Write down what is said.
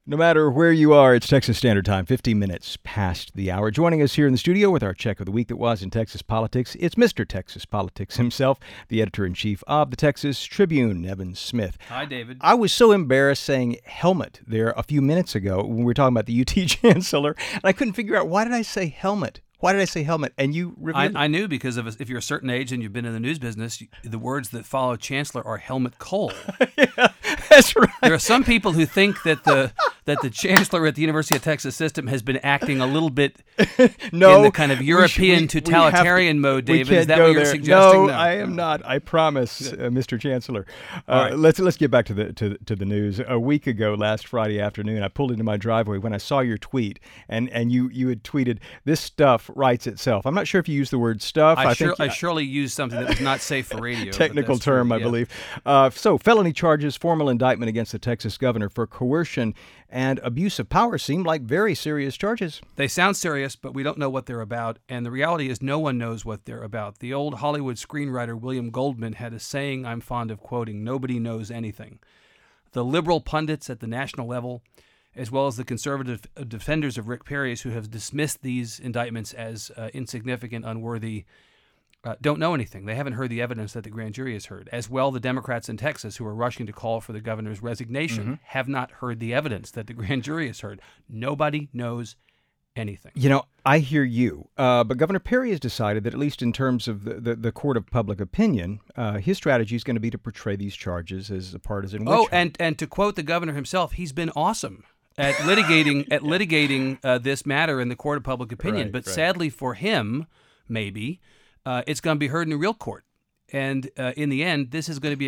No matter where you are, it's Texas Standard Time, 15 minutes past the hour. Joining us here in the studio with our check of the week that was in Texas politics, it's Mr. Texas Politics himself, the editor-in-chief of the Texas Tribune, Evan Smith. Hi, David. I was so embarrassed saying helmet there a few minutes ago when we were talking about the UT chancellor, and I couldn't figure out, why did I say helmet? Why did I say helmet? And you revealed I knew because if you're a certain age and you've been in the news business, the words that follow chancellor are helmet Cole. Yeah, that's right. There are some people who think that the chancellor at the University of Texas system has been acting a little bit in the kind of European totalitarian mode, David. Is that what you're suggesting? No, I am not. I promise, Mr. Chancellor. Right. Let's get back to the news. A week ago, last Friday afternoon, I pulled into my driveway when I saw your tweet, and you had tweeted, "This stuff writes itself." I'm not sure if you used the word stuff. I surely used something that was not safe for radio. Technical term, I believe. So, felony charges, formal indictment against the Texas governor for coercion and abuse of power seem like very serious charges. They sound serious, but we don't know what they're about. And the reality is no one knows what they're about. The old Hollywood screenwriter William Goldman had a saying I'm fond of quoting: nobody knows anything. The liberal pundits at the national level, as well as the conservative defenders of Rick Perry, who have dismissed these indictments as insignificant, unworthy, don't know anything. They haven't heard the evidence that the grand jury has heard. As well, the Democrats in Texas who are rushing to call for the governor's resignation have not heard the evidence that the grand jury has heard. Nobody knows anything. You know, I hear you, but Governor Perry has decided that, at least in terms of the court of public opinion, his strategy is going to be to portray these charges as a partisan witch hunt. And to quote the governor himself, he's been awesome at litigating this matter in the court of public opinion. But sadly for him, maybe, it's going to be heard in a real court. And in the end, this is going to be